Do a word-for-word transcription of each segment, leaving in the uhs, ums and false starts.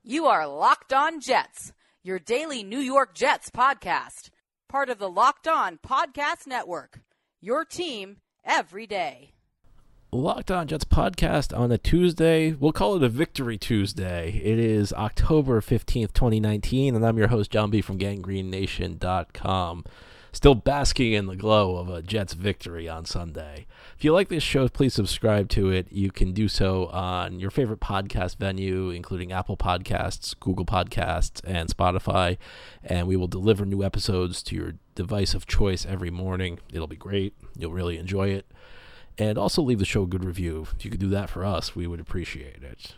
You are Locked On Jets, your daily New York Jets podcast. Part of the Locked On Podcast Network, your team every day. Locked On Jets podcast on a Tuesday. We'll call it a Victory Tuesday. It is October fifteenth, twenty nineteen, and I'm your host, John B. from gangrene nation dot com. Still basking in the glow of a Jets victory on Sunday. If you like this show, please subscribe to it. You can do so on your favorite podcast venue, including Apple Podcasts, Google Podcasts, and Spotify. And we will deliver new episodes to your device of choice every morning. It'll be great. You'll really enjoy it. And also leave the show a good review. If you could do that for us, we would appreciate it.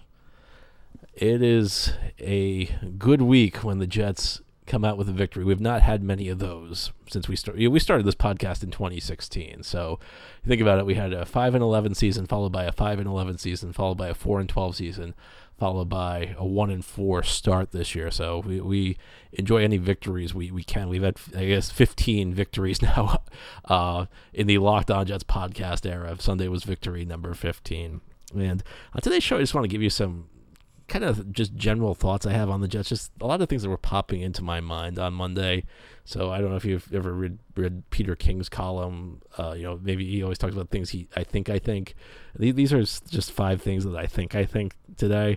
It is a good week when the Jets come out with a victory. We've not had many of those since we started. We started this podcast in twenty sixteen. So you think about it, we had a five and eleven season, followed by a five and eleven season, followed by a four and twelve season, followed by a one and four start this year. So we, we enjoy any victories we, we can. We've had, I guess, fifteen victories now uh, in the Locked On Jets podcast era. Sunday was victory number fifteen. And on today's show, I just want to give you some kind of just general thoughts I have on the Jets. Just a lot of things that were popping into my mind on Monday. So I don't know if you've ever read, read Peter King's column. Uh, you know, maybe he always talks about things he I think I think. These are just five things that I think I think today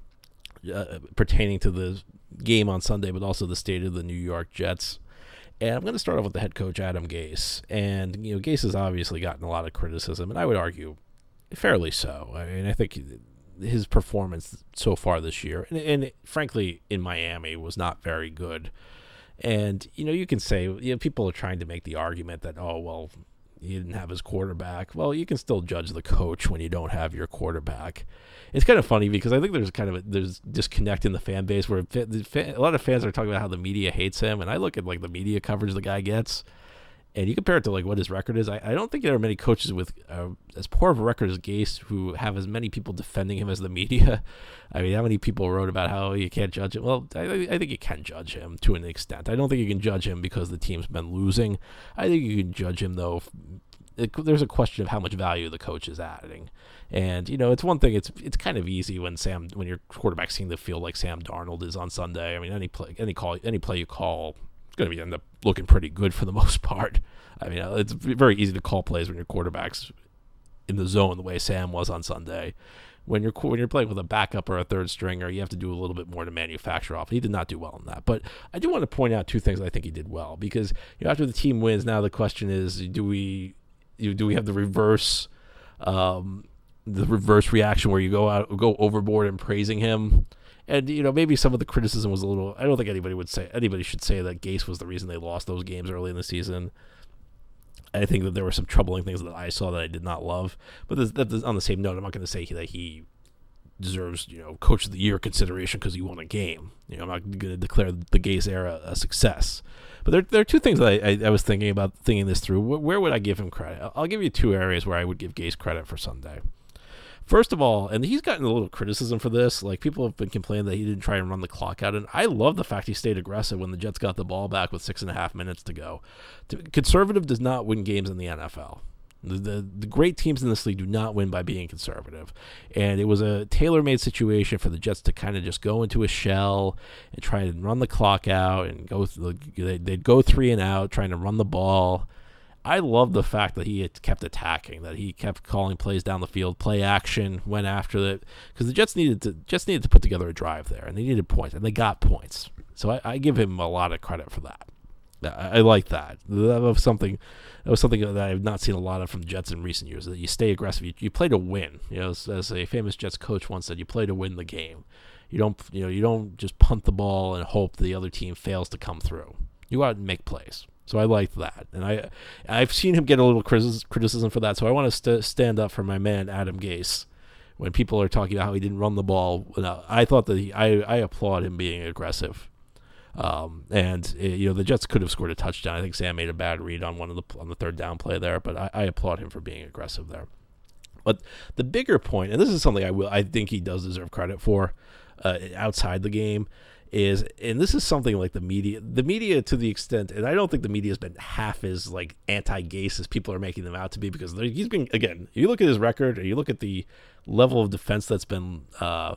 uh, pertaining to the game on Sunday, but also the state of the New York Jets. And I'm going to start off with the head coach, Adam Gase. And, you know, Gase has obviously gotten a lot of criticism, and I would argue fairly so. I mean, I think his performance so far this year, and, and frankly, in Miami, was not very good. And, you know, you can say, you know, people are trying to make the argument that, oh, well, he didn't have his quarterback. Well, you can still judge the coach when you don't have your quarterback. It's kind of funny because I think there's kind of a there's disconnect in the fan base where a lot of fans are talking about how the media hates him, and I look at like the media coverage the guy gets, and you compare it to like what his record is. I, I don't think there are many coaches with uh, as poor of a record as Gase who have as many people defending him as the media. I mean, how many people wrote about how you can't judge him? Well, I, I think you can judge him to an extent. I don't think you can judge him because the team's been losing. I think you can judge him though. It, there's a question of how much value the coach is adding, and you know, it's one thing. It's it's kind of easy when Sam when your quarterback seems to feel like Sam Darnold is on Sunday. I mean, any play, any call, any play you call, going to be end up looking pretty good for the most part. I mean, it's very easy to call plays when your quarterback's in the zone the way Sam was on Sunday. When you're when you're playing with a backup or a third stringer, you have to do a little bit more to manufacture off. He did not do well in that. But I do want to point out two things I think he did well, because you know, after the team wins, now the question is, do we do we have the reverse um, the reverse reaction where you go out go overboard in praising him? And, you know, maybe some of the criticism was a little, I don't think anybody would say, anybody should say that Gase was the reason they lost those games early in the season. I think that there were some troubling things that I saw that I did not love. But this, that, on the same note, I'm not going to say that he deserves, you know, Coach of the Year consideration because he won a game. You know, I'm not going to declare the Gase era a success. But there, there are two things that I, I, I was thinking about thinking this through. Where, where would I give him credit? I'll give you two areas where I would give Gase credit for Sunday. First of all, and he's gotten a little criticism for this, like people have been complaining that he didn't try and run the clock out, and I love the fact he stayed aggressive when the Jets got the ball back with six and a half minutes to go. Conservative does not win games in the N F L. The, the, the great teams in this league do not win by being conservative, and it was a tailor-made situation for the Jets to kind of just go into a shell and try and run the clock out, and go through, they'd go three and out trying to run the ball. I love the fact that he had kept attacking, that he kept calling plays down the field, play action, went after it, because the Jets needed to Jets needed to put together a drive there, and they needed points, and they got points. So I, I give him a lot of credit for that. I, I like that. That was something. That was something that I've not seen a lot of from the Jets in recent years. That you stay aggressive, you, you play to win. You know, as, as a famous Jets coach once said, you play to win the game. You don't, you know, you don't just punt the ball and hope the other team fails to come through. You go out and make plays. So I liked that, and I, I've seen him get a little criticism for that. So I want to st- stand up for my man Adam Gase when people are talking about how he didn't run the ball. I thought that he, I, I applaud him being aggressive, um, and it, you know the Jets could have scored a touchdown. I think Sam made a bad read on one of the on the third down play there, but I, I applaud him for being aggressive there. But the bigger point, and this is something I will, I think he does deserve credit for, uh, outside the game. Is and this is something like the media, the media to the extent, and I don't think the media has been half as like anti-Gase as people are making them out to be, because he's been, again, if you look at his record, or you look at the level of defense that's been uh,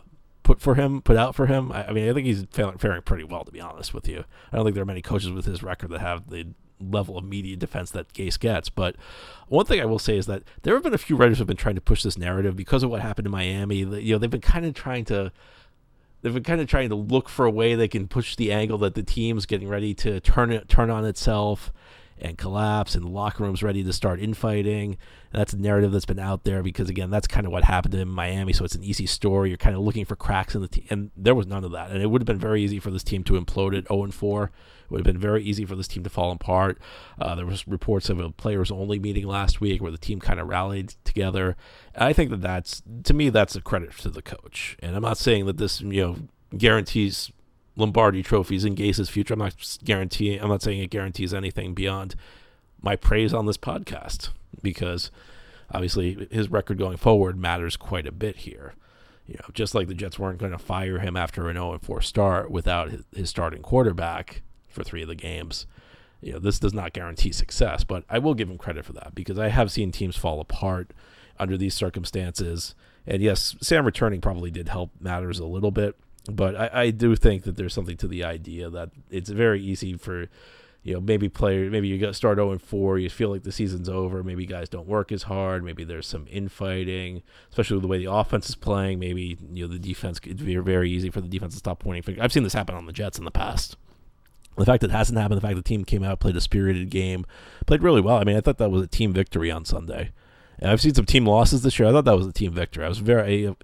put for him, put out for him. I, I mean, I think he's faring pretty well, to be honest with you. I don't think there are many coaches with his record that have the level of media defense that Gase gets. But one thing I will say is that there have been a few writers who have been trying to push this narrative because of what happened in Miami. You know, they've been kind of trying to they've been kind of trying to look for a way they can push the angle that the team's getting ready to turn it turn on itself and collapse, and the locker room's ready to start infighting. And that's a narrative that's been out there because, again, that's kind of what happened in Miami, so it's an easy story. You're kind of looking for cracks in the team, and there was none of that. And it would have been very easy for this team to implode at oh and four. It would have been very easy for this team to fall apart. Uh, there was reports of a players-only meeting last week where the team kind of rallied together. And I think that that's, to me, that's a credit to the coach. And I'm not saying that this, you know, guarantees Lombardi trophies in Gase's future. I'm not guaranteeing. I'm not saying it guarantees anything beyond my praise on this podcast, because obviously his record going forward matters quite a bit here. You know, just like the Jets weren't going to fire him after an oh and four start without his, his starting quarterback for three of the games. You know, this does not guarantee success, but I will give him credit for that because I have seen teams fall apart under these circumstances. And yes, Sam returning probably did help matters a little bit. But I, I do think that there's something to the idea that it's very easy for, you know, maybe players, maybe you got start oh and four, you feel like the season's over, maybe guys don't work as hard, maybe there's some infighting, especially with the way the offense is playing. Maybe, you know, the defense, it'd be very easy for the defense to stop pointing fingers. I've seen this happen on the Jets in the past. The fact that it hasn't happened, the fact the team came out, played a spirited game, played really well. I mean, I thought that was a team victory on Sunday. And I've seen some team losses this year. I thought that was a team victory. I was very... Uh,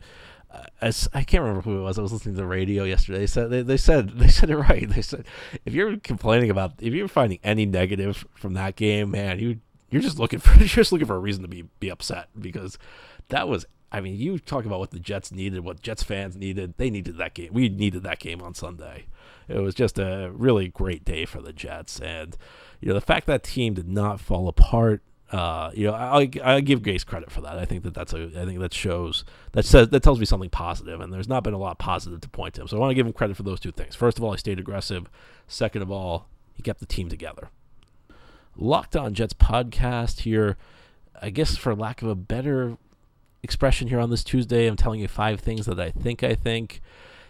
As, I can't remember who it was. I was listening to the radio yesterday. They said they, they said they said it right. They said if you're complaining about, if you're finding any negative from that game, man, you you're just looking for you're just looking for a reason to be be upset, because that was. I mean, you talk about what the Jets needed, what Jets fans needed. They needed that game. We needed that game on Sunday. It was just a really great day for the Jets, and you know the fact that team did not fall apart. Uh, you know, I I give Gase credit for that. I think that that's a I think that shows that says that tells me something positive, and there's not been a lot positive to point to him. So I want to give him credit for those two things. First of all, he stayed aggressive. Second of all, he kept the team together. Locked On Jets podcast here. I guess for lack of a better expression here on this Tuesday, I'm telling you five things that I think I think,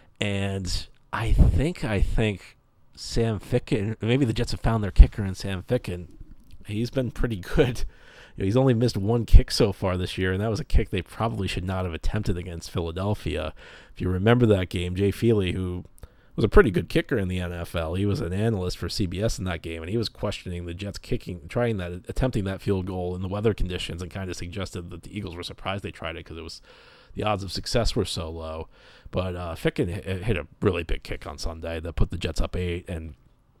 and I think I think Sam Ficken. Maybe the Jets have found their kicker in Sam Ficken. He's been pretty good. You know, he's only missed one kick so far this year, and that was a kick they probably should not have attempted against Philadelphia. If you remember that game, Jay Feely, who was a pretty good kicker in the N F L, he was an analyst for C B S in that game, and he was questioning the Jets kicking, trying that, attempting that field goal in the weather conditions, and kind of suggested that the Eagles were surprised they tried it because it was the odds of success were so low. But uh, Ficken hit a really big kick on Sunday that put the Jets up eight, and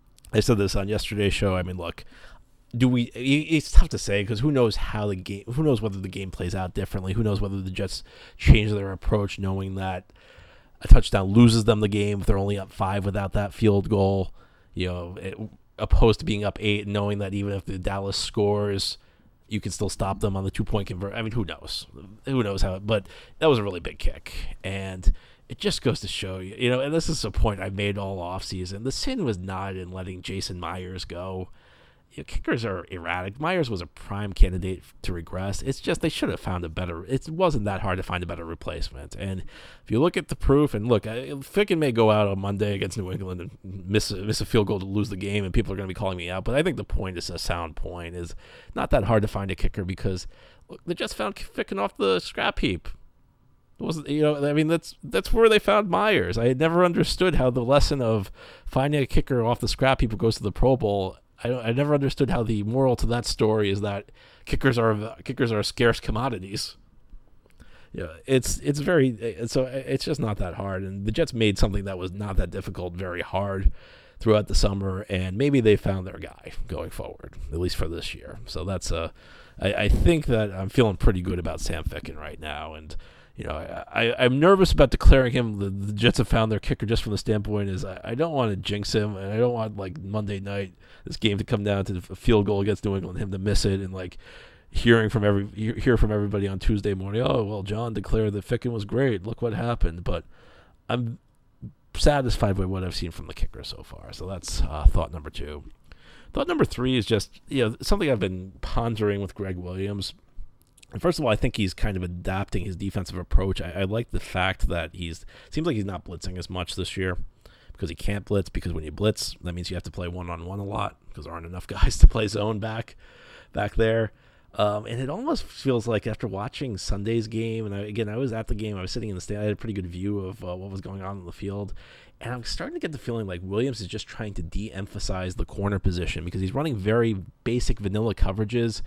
I said this on yesterday's show. I mean, look. Do we? It's tough to say because who knows how the game? Who knows whether the game plays out differently? Who knows whether the Jets change their approach, knowing that a touchdown loses them the game if they're only up five without that field goal? You know, it, opposed to being up eight, and knowing that even if the Dallas scores, you can still stop them on the two point convert. I mean, who knows? Who knows how? But that was a really big kick, and it just goes to show you. You know, and this is a point I made all offseason. The sin was not in letting Jason Myers go. You know, kickers are erratic. Myers was a prime candidate to regress. It's just they should have found a better. It wasn't that hard to find a better replacement. And if you look at the proof, and look, Ficken may go out on Monday against New England and miss a, miss a field goal to lose the game, and people are going to be calling me out. But I think the point is a sound point. Is not that hard to find a kicker because look, they just found Ficken off the scrap heap. It wasn't, you know, I mean, that's that's where they found Myers. I had never understood how the lesson of finding a kicker off the scrap heap who goes to the Pro Bowl. I, I never understood how the moral to that story is that kickers are kickers are scarce commodities. Yeah, it's it's very so it's just not that hard, and the Jets made something that was not that difficult very hard throughout the summer, and maybe they found their guy going forward, at least for this year. So that's a I, I think that I'm feeling pretty good about Sam Ficken right now, and. You know, I, I, I'm nervous about declaring him the, the Jets have found their kicker just from the standpoint is I, I don't want to jinx him, and I don't want, like, Monday night, this game to come down to a field goal against New England, him to miss it, and, like, hearing from every hear from everybody on Tuesday morning, oh, well, John declared that Ficken was great, look what happened. But I'm satisfied by what I've seen from the kicker so far. So that's uh, thought number two. Thought number three is just, you know, something I've been pondering with Greg Williams. And first of all, I think he's kind of adapting his defensive approach. I, I like the fact that he's seems like he's not blitzing as much this year because he can't blitz, because when you blitz, that means you have to play one-on-one a lot because there aren't enough guys to play zone back back there. Um, and it almost feels like after watching Sunday's game, and I, again, I was at the game, I was sitting in the stand, I had a pretty good view of uh, what was going on in the field, and I'm starting to get the feeling like Williams is just trying to de-emphasize the corner position because he's running very basic vanilla coverages,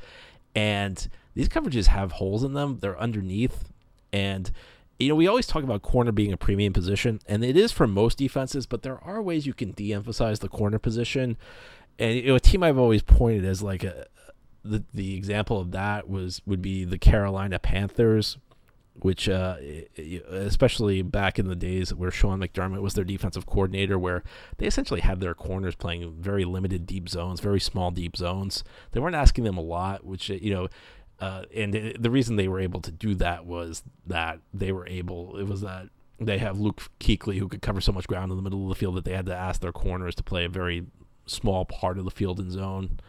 and these coverages have holes in them. They're underneath, and you know, we always talk about corner being a premium position, and it is for most defenses, but there are ways you can de-emphasize the corner position. And you know, a team I've always pointed as like a the the example of that was would be the Carolina Panthers, which uh, especially back in the days where Sean McDermott was their defensive coordinator, where they essentially had their corners playing very limited deep zones, very small deep zones. They weren't asking them a lot, which, you know, uh, and it, the reason they were able to do that was that they were able, it was that they have Luke Kuechly who could cover so much ground in the middle of the field that they had to ask their corners to play a very small part of the field and zone.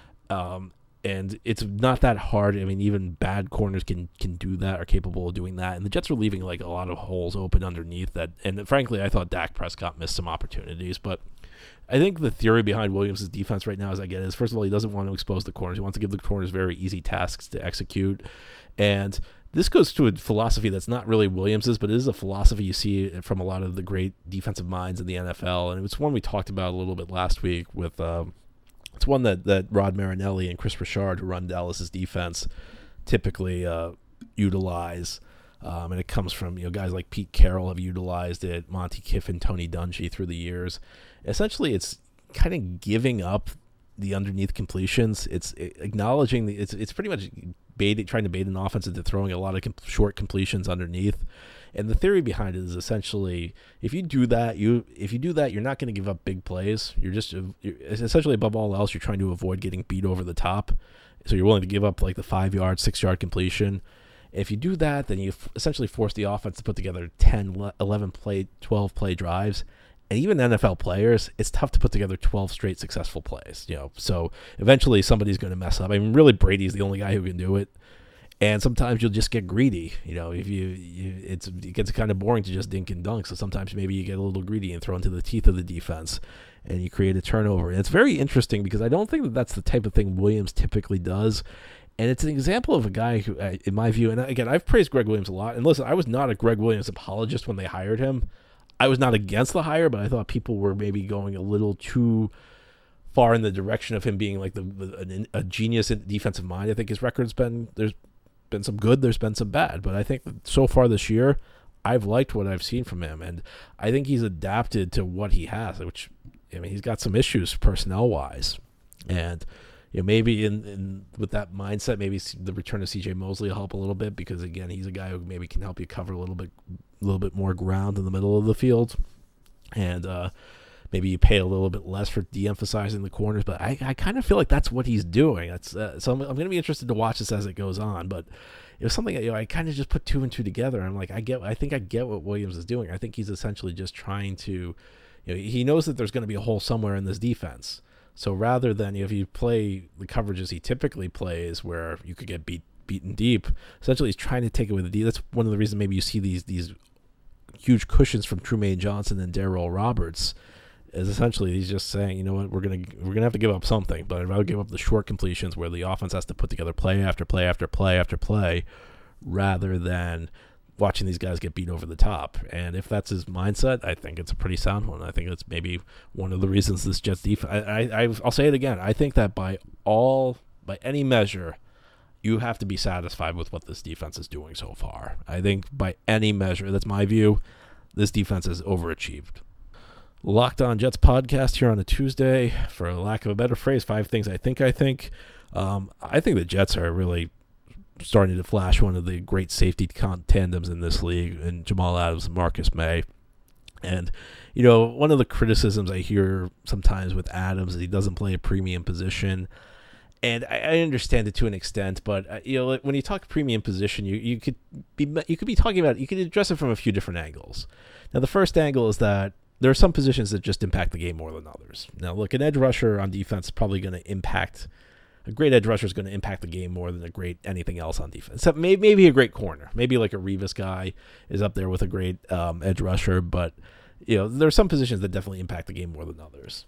Um, And it's not that hard. I mean, even bad corners can, can do that, are capable of doing that. And the Jets were leaving like a lot of holes open underneath that. And frankly, I thought Dak Prescott missed some opportunities. But I think the theory behind Williams' defense right now, as I get it, is, first of all, he doesn't want to expose the corners. He wants to give the corners very easy tasks to execute. And this goes to a philosophy that's not really Williams's, but it is a philosophy you see from a lot of the great defensive minds in the N F L. And it's one we talked about a little bit last week with um, It's one that, that Rod Marinelli and Chris Richard, who run Dallas's defense, typically uh, utilize. Um, and it comes from, you know, guys like Pete Carroll have utilized it, Monty Kiffin, Tony Dungy through the years. Essentially, it's kind of giving up the underneath completions. It's acknowledging the, it's it's pretty much bait, trying to bait an offense into throwing a lot of com- short completions underneath. And the theory behind it is essentially, if you do that, you if you do that, you're not going to give up big plays. You're just you're, essentially, above all else, you're trying to avoid getting beat over the top. So you're willing to give up like the five yard, six yard completion. If you do that, then you f- essentially force the offense to put together ten, eleven play, twelve play drives. And even N F L players, it's tough to put together twelve straight successful plays. You know, so eventually somebody's going to mess up. I mean, really, Brady's the only guy who can do it. And sometimes you'll just get greedy. You know, if you, you it's it gets kind of boring to just dink and dunk. So sometimes maybe you get a little greedy and throw into the teeth of the defense, and you create a turnover. And it's very interesting because I don't think that that's the type of thing Williams typically does. And it's an example of a guy who, in my view, and again, I've praised Greg Williams a lot. And listen, I was not a Greg Williams apologist when they hired him. I was not against the hire, but I thought people were maybe going a little too far in the direction of him being like the, the a, a genius in defensive mind. I think his record's been, there's been some good, there's been some bad, but I think that so far this year, I've liked what I've seen from him, and I think he's adapted to what he has, which, I mean, he's got some issues personnel-wise, and you know, maybe in, in with that mindset, maybe the return of C J Mosley will help a little bit, because again, he's a guy who maybe can help you cover a little bit, a little bit more ground in the middle of the field, and uh, maybe you pay a little bit less for de-emphasizing the corners. But I, I kind of feel like that's what he's doing. That's uh, so I'm, I'm going to be interested to watch this as it goes on. But it was something that, you know, I kind of just put two and two together. I'm like, I get, I think I get what Williams is doing. I think he's essentially just trying to, you know, he knows that there's going to be a hole somewhere in this defense. So rather than, you know, if you play the coverages he typically plays, where you could get beat beaten deep, essentially he's trying to take it with a D. That's one of the reasons maybe you see these these huge cushions from Trumaine Johnson and Darrell Roberts. Is essentially he's just saying, you know what, we're gonna we're gonna have to give up something, but I'd rather give up the short completions where the offense has to put together play after play after play after play, rather than watching these guys get beat over the top. And if that's his mindset, I think it's a pretty sound one. I think it's maybe one of the reasons this Jets defense. I, I I'll say it again. I think that by all by any measure, you have to be satisfied with what this defense is doing so far. I think by any measure, that's my view, this defense has overachieved. Locked On Jets podcast here on a Tuesday. For lack of a better phrase, five things I think I think. Um, I think the Jets are really starting to flash one of the great safety con- tandems in this league, in Jamal Adams and Marcus May. And, you know, one of the criticisms I hear sometimes with Adams is he doesn't play a premium position. And I, I understand it to an extent, but uh, you know, when you talk premium position, you, you could be you could be talking about you could address it from a few different angles. Now, the first angle is that there are some positions that just impact the game more than others. Now, look, an edge rusher on defense is probably going to impact A great edge rusher is going to impact the game more than a great anything else on defense. Except maybe, maybe a great corner. Maybe like a Revis guy is up there with a great um, edge rusher. But, you know, there are some positions that definitely impact the game more than others.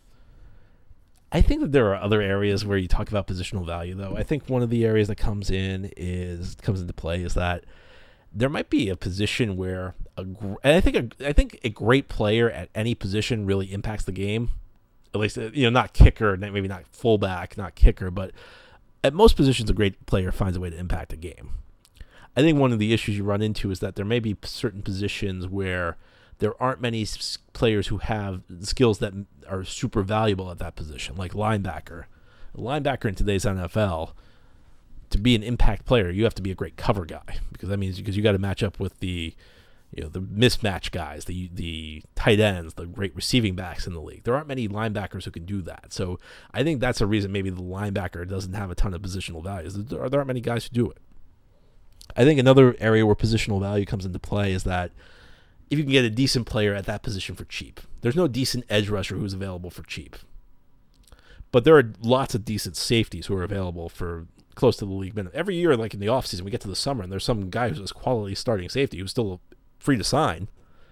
I think that there are other areas where you talk about positional value, though. I think one of the areas that comes in is comes into play is that there might be a position where a, and I think a, I think a great player at any position really impacts the game. At least, you know, not kicker, maybe not fullback, not kicker, but at most positions, a great player finds a way to impact a game. I think one of the issues you run into is that there may be certain positions where there aren't many players who have skills that are super valuable at that position, like linebacker. A linebacker in today's N F L, to be an impact player, you have to be a great cover guy, because that means because you got to match up with the You know, the mismatch guys, the the tight ends, the great receiving backs in the league. There aren't many linebackers who can do that. So I think that's a reason maybe the linebacker doesn't have a ton of positional values. There aren't many guys who do it. I think another area where positional value comes into play is that if you can get a decent player at that position for cheap. There's no decent edge rusher who's available for cheap. But there are lots of decent safeties who are available for close to the league minimum. Every year, like in the offseason, we get to the summer, and there's some guy who's a quality starting safety who's still free to sign,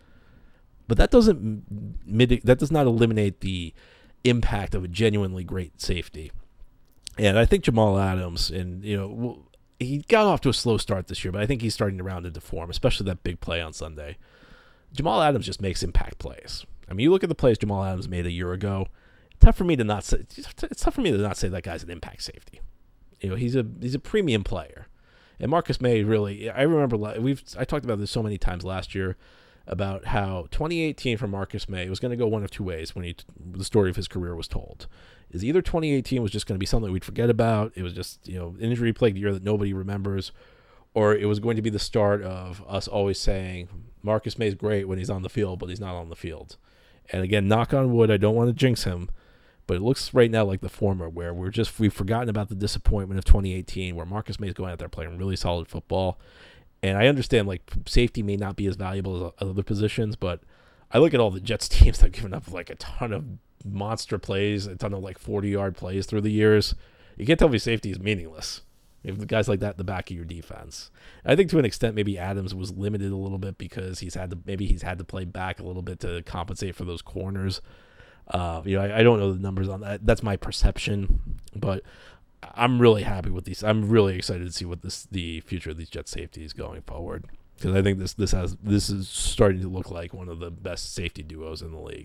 but that doesn't mitig- that does not eliminate the impact of a genuinely great safety. And I think Jamal Adams, and you know, he got off to a slow start this year, but I think he's starting to round into form, especially that big play on Sunday. Jamal Adams just makes impact plays. I mean, you look at the plays Jamal Adams made a year ago. It's tough for me to not say. It's tough for me to not say that guy's an impact safety. You know, he's a he's a premium player. And Marcus May really, I remember we've I talked about this so many times last year about how twenty eighteen for Marcus May was going to go one of two ways when he the story of his career was told. Is either twenty eighteen was just going to be something we'd forget about, it was just, you know, injury plagued year that nobody remembers, or it was going to be the start of us always saying Marcus May's great when he's on the field, but he's not on the field. And again, knock on wood, I don't want to jinx him, but it looks right now like the former, where we're just we've forgotten about the disappointment of twenty eighteen, where Marcus May is going out there playing really solid football. And I understand like safety may not be as valuable as other positions, but I look at all the Jets teams that have given up like a ton of monster plays, a ton of like forty-yard plays through the years. You can't tell me safety is meaningless. You have guys like that in the back of your defense. I think to an extent maybe Adams was limited a little bit because he's had to maybe he's had to play back a little bit to compensate for those corners. Uh, you know, I, I don't know the numbers on that. That's my perception, but I'm really happy with these. I'm really excited to see what this the future of these Jet safeties going forward, because I think this this has this is starting to look like one of the best safety duos in the league.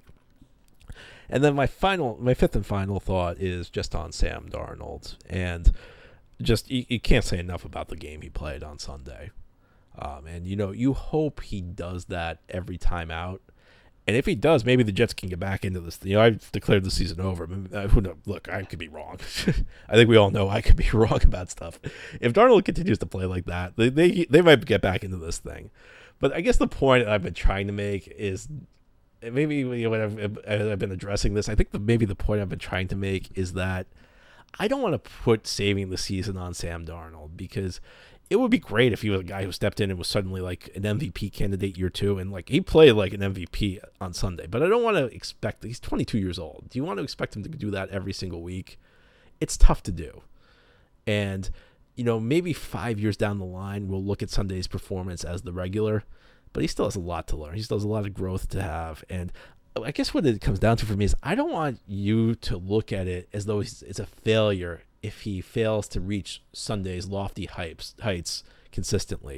And then my final, my fifth and final thought is just on Sam Darnold, and just you, you can't say enough about the game he played on Sunday. Um, and you know, you hope he does that every time out. And if he does, maybe the Jets can get back into this. You know, I've declared the season over. Uh, who knows? Look, I could be wrong. I think we all know I could be wrong about stuff. If Darnold continues to play like that, they, they they might get back into this thing. But I guess the point I've been trying to make is, maybe you know, when I've, I've been addressing this, I think the, maybe the point I've been trying to make is that I don't want to put saving the season on Sam Darnold, because it would be great if he was a guy who stepped in and was suddenly like an M V P candidate year two, and like he played like an M V P on Sunday. But I don't want to expect, he's twenty-two years old. Do you want to expect him to do that every single week? It's tough to do. And, you know, maybe five years down the line, we'll look at Sunday's performance as the regular, but he still has a lot to learn. He still has a lot of growth to have. And I guess what it comes down to for me is I don't want you to look at it as though it's a failure if he fails to reach Sunday's lofty heights, heights consistently.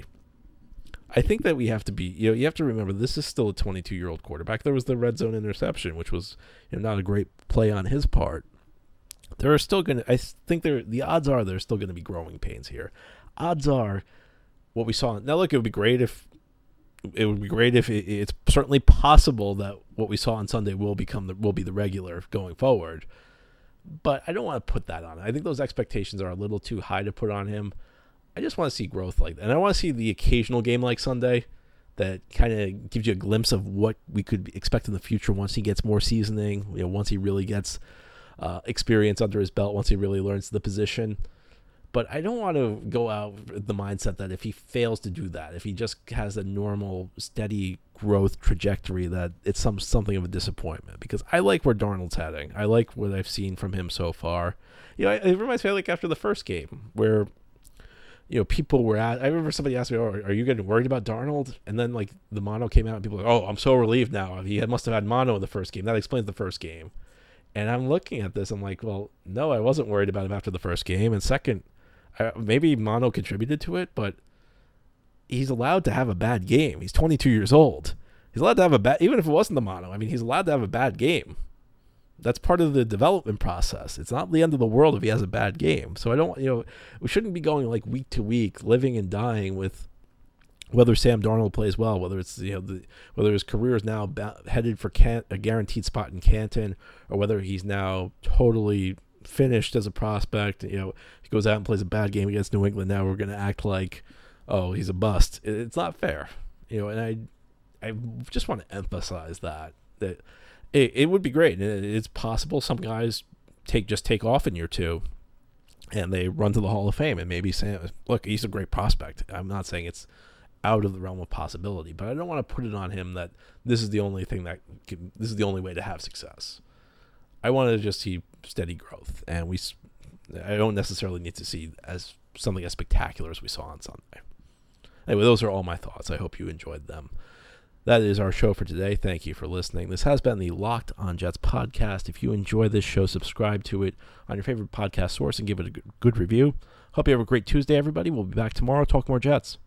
I think that we have to be, you know, you have to remember this is still a twenty-two-year-old quarterback. There was the red zone interception, which was, you know, not a great play on his part. There are still going to, I think there, the odds are there's still going to be growing pains here. Odds are what we saw. Now, look, it would be great if, it would be great if it, it's certainly possible that what we saw on Sunday will become the, will be the regular going forward. But I don't want to put that on him. I think those expectations are a little too high to put on him. I just want to see growth like that. And I want to see the occasional game like Sunday that kind of gives you a glimpse of what we could expect in the future once he gets more seasoning, you know, once he really gets uh, experience under his belt, once he really learns the position. But I don't want to go out with the mindset that if he fails to do that, if he just has a normal, steady growth trajectory, that it's some something of a disappointment. Because I like where Darnold's heading. I like what I've seen from him so far. You know, it reminds me of like after the first game where, you know, people were at, I remember somebody asked me, oh, are you getting worried about Darnold? And then like the mono came out and people were like, oh, I'm so relieved now. He must have had mono in the first game. That explains the first game. And I'm looking at this, I'm like, well, no, I wasn't worried about him after the first game. And second, I, maybe mono contributed to it, but he's allowed to have a bad game. He's twenty-two years old. He's allowed to have a bad, even if it wasn't the mono, I mean, he's allowed to have a bad game. That's part of the development process. It's not the end of the world if he has a bad game. So I don't, you know, we shouldn't be going like week to week, living and dying with whether Sam Darnold plays well, whether it's, you know, the, whether his career is now ba- headed for can- a guaranteed spot in Canton, or whether he's now totally finished as a prospect. You know, he goes out and plays a bad game against New England. Now we're going to act like, oh, he's a bust. It's not fair, you know. And I, I just want to emphasize that that it, it would be great. It's possible some guys take just take off in year two, and they run to the Hall of Fame. And maybe say, look, he's a great prospect. I'm not saying it's out of the realm of possibility, but I don't want to put it on him that this is the only thing that can, this is the only way to have success. I want to just see steady growth, and we. I don't necessarily need to see as something as spectacular as we saw on Sunday. Anyway, those are all my thoughts. I hope you enjoyed them. That is our show for today. Thank you for listening. This has been the Locked on Jets podcast. If you enjoy this show, subscribe to it on your favorite podcast source and give it a good review. Hope you have a great Tuesday, everybody. We'll be back tomorrow. Talk more Jets.